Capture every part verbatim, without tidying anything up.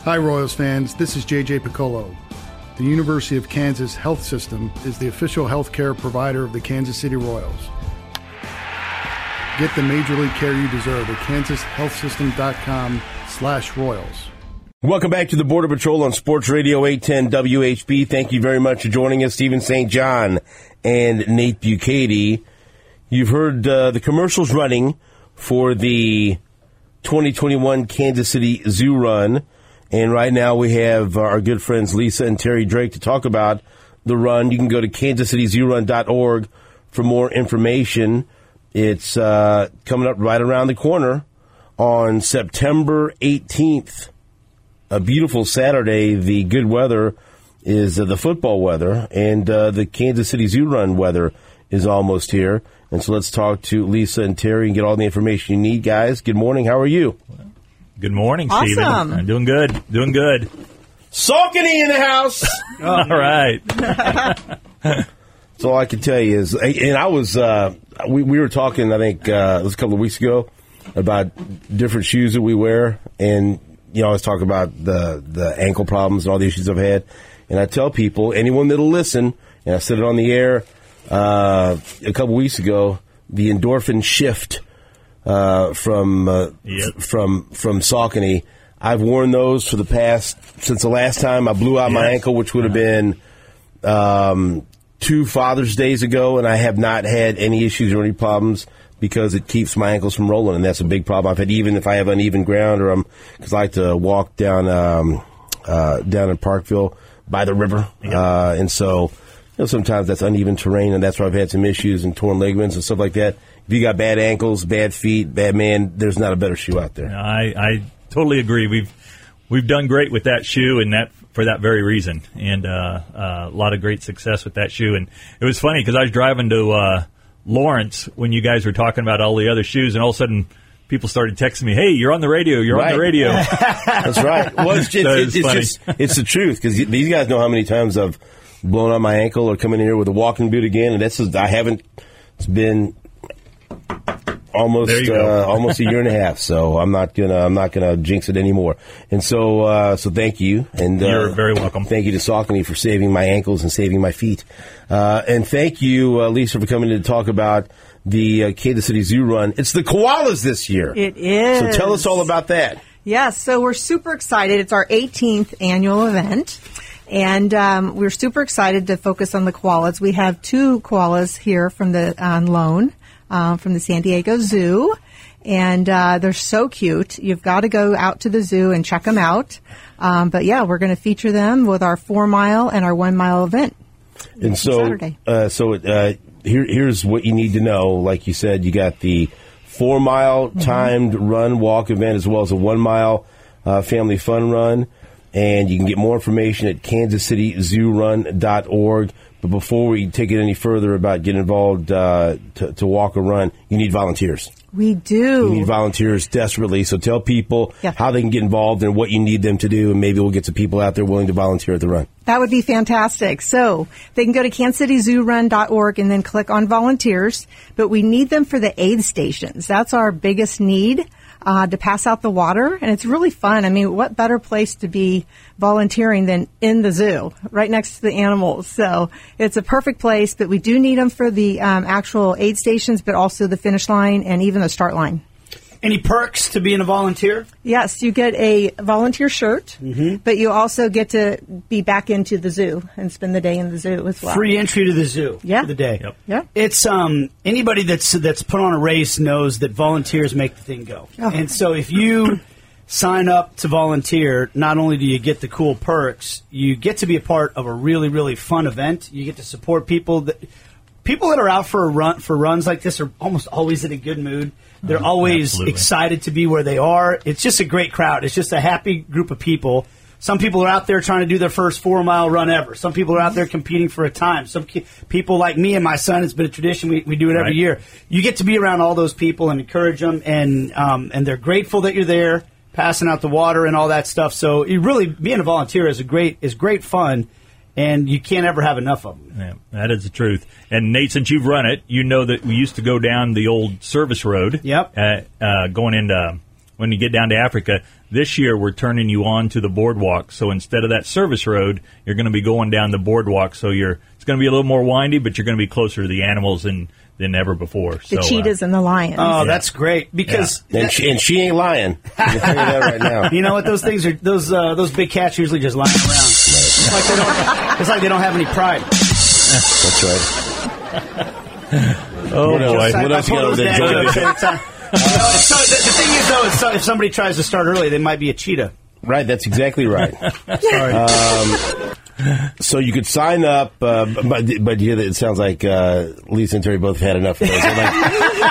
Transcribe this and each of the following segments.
Hi, Royals fans. This is J J Piccolo. The University of Kansas Health System is the official health care provider of the Kansas City Royals. Get the major league care you deserve at kansas health system dot com slash royals. Welcome back to the Border Patrol on Sports Radio eight ten W H B. Thank you very much for joining us, Stephen Saint John and Nate Bukaty. You've heard uh, the commercials running for the twenty twenty-one Kansas City Zoo Run. And right now we have our good friends Lisa and Terry Drake to talk about the run. You can go to kansas city zoo run dot org for more information. It's uh, coming up right around the corner on September eighteenth. A beautiful Saturday. The good weather is uh, the football weather, and uh, the Kansas City Zoo Run weather is almost here. And so let's talk to Lisa and Terry and get all the information you need, guys. Good morning. How are you? Good morning, awesome. Stephen. I'm doing good. Doing good. Saucony in the house. All right. That's all I can tell you is, and I was, uh, we, we were talking, I think, uh, it was a couple of weeks ago about different shoes that we wear. And, you know, I was talking about the, the ankle problems and all the issues I've had. And I tell people, anyone that'll listen, and I said it on the air uh, a couple weeks ago, the Endorphin Shift uh, from uh, yep. f- from from Saucony. I've worn those for the past, since the last time I blew out yes. my ankle, which would have been um, two Father's Days ago, and I have not had any issues or any problems because it keeps my ankles from rolling, and that's a big problem. I've had, even if I have uneven ground, or I'm, because I like to walk down um, uh, down in Parkville by the river, yep. uh, and so you know, sometimes that's uneven terrain, and that's where I've had some issues and torn ligaments and stuff like that. If you got bad ankles, bad feet, bad man, there's not a better shoe out there. I, I totally agree. We've we've done great with that shoe, and that for that very reason, and uh, uh, a lot of great success with that shoe. And it was funny because I was driving to uh, Lawrence when you guys were talking about all the other shoes, and all of a sudden people started texting me, "Hey, you're on the radio! You're right. on the radio!" That's right. Well, it's, just, so it's, it's just it's the truth, because these guys know how many times I've blown out my ankle or come in here with a walking boot again, and that's just, I haven't. It's been almost uh, almost a year and a half, so I'm not gonna I'm not gonna jinx it anymore. And so uh, so thank you, and uh, you're very welcome. Thank you to Saucony for saving my ankles and saving my feet, uh, and thank you, uh, Lisa, for coming in to talk about the uh, Kansas City Zoo Run. It's the koalas this year. It is. So tell us all about that. Yes, so we're super excited. It's our eighteenth annual event. And um, we're super excited to focus on the koalas. We have two koalas here from the on loan uh, from the San Diego Zoo, and uh, they're so cute. You've got to go out to the zoo and check them out. Um, but yeah, we're going to feature them with our four mile and our one mile event. And so, Saturday. Uh, so uh, here, here's what you need to know. Like you said, you got the four mile mm-hmm. timed run walk event, as well as a one mile uh, family fun run. And you can get more information at kansas city zoo run dot org. But before we take it any further about getting involved uh, to, to walk or run, you need volunteers. We do. You need volunteers desperately. So tell people yeah. how they can get involved and what you need them to do, and maybe we'll get some people out there willing to volunteer at the run. That would be fantastic. So they can go to kansas city zoo run dot org and then click on volunteers. But we need them for the aid stations. That's our biggest need. Uh, to pass out the water, and it's really fun. I mean, what better place to be volunteering than in the zoo, right next to the animals? So it's a perfect place, but we do need them for the um, actual aid stations, but also the finish line and even the start line. Any perks to being a volunteer? Yes, you get a volunteer shirt, mm-hmm. but you also get to be back into the zoo and spend the day in the zoo as well. Free entry to the zoo yeah. for the day. Yep. Yeah. It's um anybody that's that's put on a race knows that volunteers make the thing go. Oh. And so if you sign up to volunteer, not only do you get the cool perks, you get to be a part of a really, really fun event. You get to support people that people that are out for a run for runs like this are almost always in a good mood. They're always Absolutely. excited to be where they are. It's just a great crowd. It's just a happy group of people. Some people are out there trying to do their first four-mile run ever. Some people are out there competing for a time. Some ki- people like me and my son, it's been a tradition. We, we do it every Right. year. You get to be around all those people and encourage them, and um, and they're grateful that you're there, passing out the water and all that stuff. So you really, being a volunteer is a great is great fun. And you can't ever have enough of them. Yeah, that is the truth. And, Nate, since you've run it, you know that we used to go down the old service road. Yep. Uh, uh, going into when you get down to Africa. This year, we're turning you on to the boardwalk. So instead of that service road, you're going to be going down the boardwalk. So you're it's going to be a little more windy, but you're going to be closer to the animals than, than ever before. The so, cheetahs uh, and the lions. Oh, that's great because And, that- she, and she ain't lying. I can tell you that right now. you know what? Those things are those uh, those big cats usually just lying around. It's like they don't. It's like they don't have any pride. That's right. Oh, What else? boy. What else you got over there, Joey? So the, the thing is, though, is so if somebody tries to start early, they might be a cheetah. Right, that's exactly right. Sorry. Um, so you could sign up, uh, but but yeah, it sounds like uh, Lisa and Terry both had enough of those. They're like,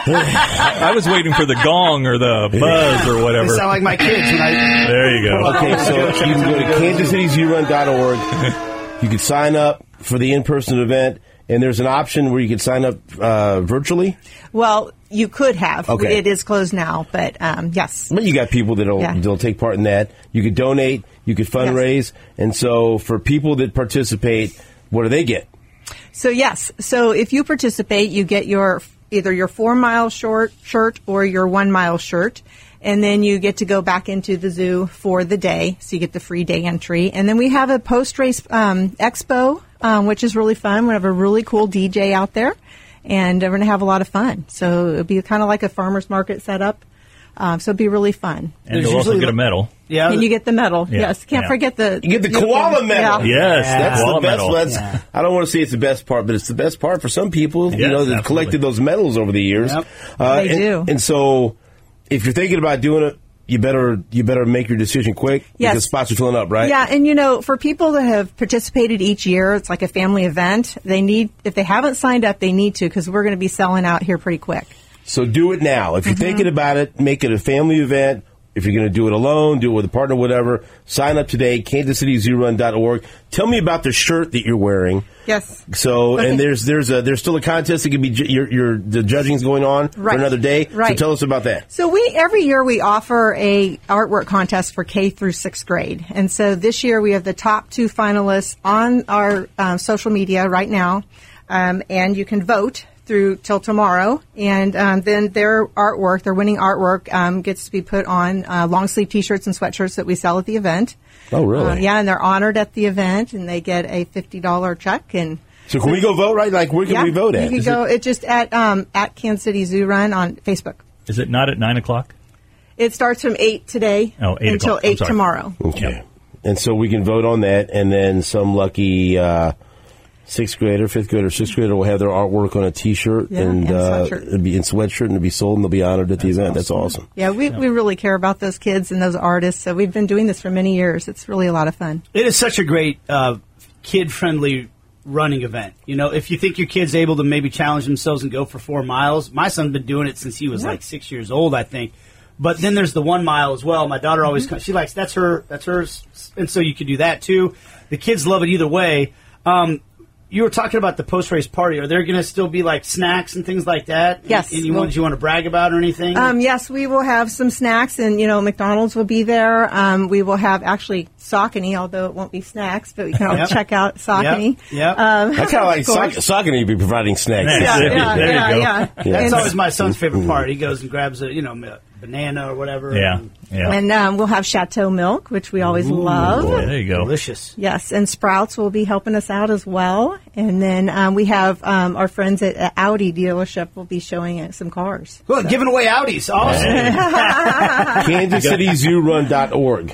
I was waiting for the gong or the buzz or They whatever. sound like my kids when I. There you go. okay, so you can go to kansas city zoo run dot org. You can sign up for the in-person event, and there's an option where you can sign up uh, virtually. Well, you could have. Okay. It is closed now, but um, yes. But you got people that'll Yeah. that'll take part in that. You could donate, you could fundraise, and so for people that participate, what do they get? So yes, so if you participate, you get your either your four mile short shirt or your one mile shirt, and then you get to go back into the zoo for the day. So you get the free day entry, and then we have a post race um, expo, um, which is really fun. We have a really cool D J out there, and we're going to have a lot of fun. So it'll be kind of like a farmers market setup. Um, so it'll be really fun. And There's you'll also usually get a the- medal. Yeah. And you get the medal. Yeah. Yes, can't Yeah. forget the You get the koala medal. Yes, That's the the koala best. medal. That's, Yeah. I don't want to say it's the best part, but it's the best part for some people. you Yes, know, that absolutely. collected those medals over the years. Yep. Uh, They and, do. And so, if you're thinking about doing it, you better you better make your decision quick Yes. because spots are filling up, right? Yeah, and you know, for people that have participated each year, it's like a family event. They need, if they haven't signed up, they need to because we're going to be selling out here pretty quick. So do it now. If you're Mm-hmm. thinking about it, make it a family event. If you're going to do it alone, do it with a partner, whatever. Sign up today, kansas city zoo run dot org. Tell me about the shirt that you're wearing. Yes. So, Okay. and there's there's a there's still a contest that can be ju- your your the judging's going on Right. for another day. So Right. tell us about that. So we every year we offer a artwork contest for K through sixth grade, and so this year we have the top two finalists on our uh, social media right now, um, and you can vote through till tomorrow, and um, then their artwork, their winning artwork, um, gets to be put on uh, long sleeve T-shirts and sweatshirts that we sell at the event. Oh, really? Uh, yeah, and they're honored at the event, and they get a fifty dollar check. And So can we go vote, right? Like, where can yeah, we vote at? you can Is go. it- It just at um, at Kansas City Zoo Run on Facebook. Is it not at nine o'clock? It starts from eight today Oh, eight until o'clock. I'm eight sorry. tomorrow. Okay. Yep. And so we can vote on that, and then some lucky uh, sixth grader, fifth grader, sixth grader will have their artwork on a T-shirt Yeah, and and a uh, sweatshirt. it'll be in sweatshirt, and it'll be sold, and they'll be honored at the event. That's awesome. Yeah, we, we really care about those kids and those artists. So we've been doing this for many years. It's really a lot of fun. It is such a great uh, kid-friendly running event. You know, if you think your kid's able to maybe challenge themselves and go for four miles, my son's been doing it since he was Yeah. like six years old, I think. But then there's the one mile as well. My daughter always Mm-hmm. comes, she likes that's her that's hers, and so you could do that too. The kids love it either way. Um, you were talking about the post race party. Are there going to still be like snacks and things like that? Yes. Any Well- ones you want to brag about or anything? Um, yes, we will have some snacks, and you know, McDonald's will be there. Um, we will have actually Saucony, although it won't be snacks, but we can all Yep. check out Saucony. Yep. Yep. Um, I kind of like of course. Sock- Saucony to be providing snacks. Snacks. Yeah, There yeah, you yeah, go. yeah. Yeah. That's And- always my son's favorite part. He goes and grabs a you know a banana or whatever. Yeah. and- Yeah. And um, we'll have Chateau Milk, which we always love. Boy, there you go. Delicious. Yes, and Sprouts will be helping us out as well. And then um, we have um, our friends at uh, Audi dealership will be showing us some cars. Look, giving away Audis. Awesome. kansas city zoo run dot org.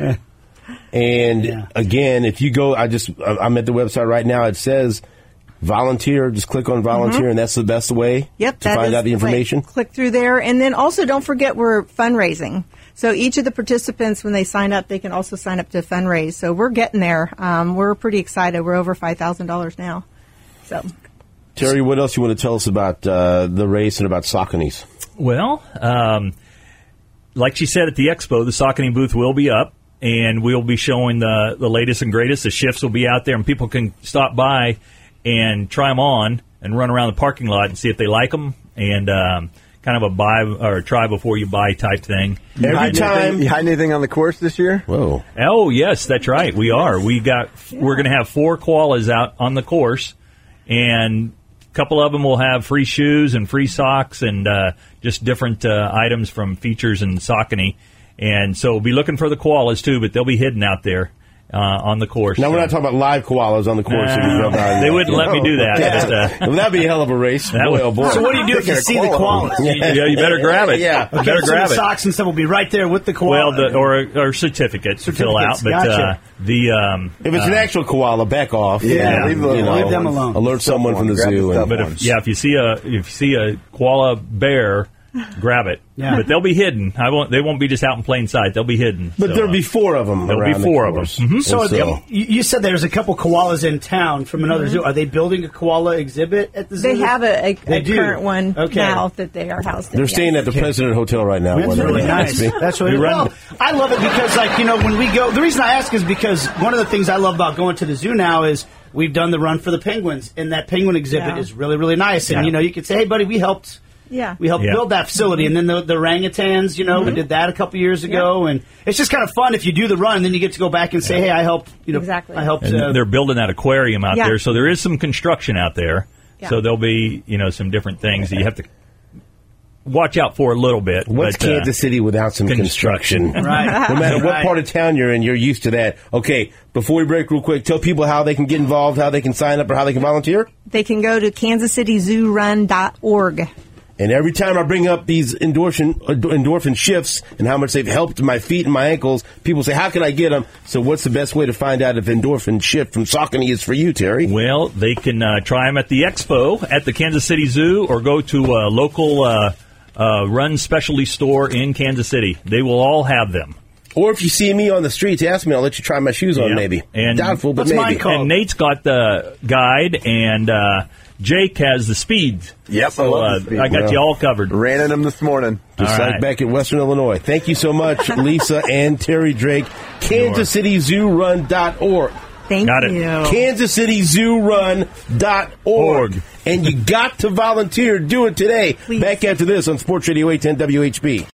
And Yeah. again, if you go, I just I'm at the website right now. It says volunteer. Just click on volunteer, and that's the best way Mm-hmm. Yep, to that find is out the way. information. Click through there, and then also don't forget we're fundraising. So each of the participants, when they sign up, they can also sign up to fundraise. So we're getting there. Um, we're pretty excited. We're over five thousand dollars now. So Terry, what else you want to tell us about uh, the race and about Saucony's? Well, um, like she said at the expo, the Saucony booth will be up, and we'll be showing the, the latest and greatest. The shifts will be out there, and people can stop by and try them on and run around the parking lot and see if they like them, and um, kind of a buy or try before you buy type thing. Every hiding time. anything, you hiding anything on the course this year? Whoa. Oh, yes, that's right. We are. We got. We're going to have four koalas out on the course, and a couple of them will have free shoes and free socks and uh, just different uh, items from Features and Saucony. And so we'll be looking for the koalas, too, but they'll be hidden out there uh, on the course. Now, so. we're not talking about live koalas on the course. Uh, they wouldn't let me do that. Yeah. But, uh, well, that'd be a hell of a race. That Boy, would- oh, boy. So what do you do if you see the koalas? yeah, you better grab it. Yeah. You Okay, better so grab the it. socks and stuff will be right there with the koala. Well, the, or or certificate to fill out, Certificates, but uh, gotcha. the um, If it's an uh, actual koala, back off. Yeah, Yeah. leave, the, You know, leave them alone. Alert someone from the Grab the zoo. stuff And, but ones. if, yeah, if you see a if you see a koala bear, grab it. Yeah. But they'll be hidden. I won't. They won't be just out in plain sight. They'll be hidden. but So, there'll uh, be four of them. There'll be around the four of course. them. Mhm. And So, the- you you said there's a couple koalas in town from another zoo. Are they building a koala exhibit at the zoo? They have a, a, They a do. current one Okay. now that they are housed in. They're yes. staying at the President Hotel right now. That's whatever really that nice. must be. That's really We run- well. I love it because, like, you know, when we go, the reason I ask is because one of the things I love about going to the zoo now is we've done the run for the penguins, and that penguin exhibit Yeah. is really, really nice. And Yeah. you know, you could say, "Hey, buddy, we helped." Yeah. We helped Yeah. build that facility, and then the, the orangutans. You know, we did that a couple years ago, and it's just kind of fun if you do the run, then you get to go back and say, "Hey, I helped." You know, Exactly. I helped. And Uh, they're building that aquarium out Yeah. there, so there is some construction out there. Yeah. So there'll be you know some different things that you have to watch out for a little bit. What's but, uh, Kansas City without some construction? construction. right. No matter what Right. part of town you're in, you're used to that. Okay, before we break real quick, tell people how they can get involved, how they can sign up, or how they can volunteer. They can go to kansas city zoo run dot org. And every time I bring up these endorphin, endorphin shifts and how much they've helped my feet and my ankles, people say, how can I get them? So what's the best way to find out if endorphin shift from Saucony is for you, Terry? Well, they can uh, try them at the expo at the Kansas City Zoo, or go to a local uh, uh, run specialty store in Kansas City. They will all have them. Or if you see me on the streets, ask me. I'll let you try my shoes on, Yeah. maybe. And Doubtful, but what's mine maybe. called? And Nate's got the guide, and uh, Jake has the speed. Yep, I so love uh, the speed. I got Yeah. you all covered. Ran in them this morning. Just All like right. back in Western Illinois. Thank you so much, Lisa and Terry Drake. Kansas City Zoo Run dot org. Thank Got it. you. Kansas City Zoo Run dot org. And you got to volunteer. Do it today. Please. Back after this on Sports Radio eight ten W H B.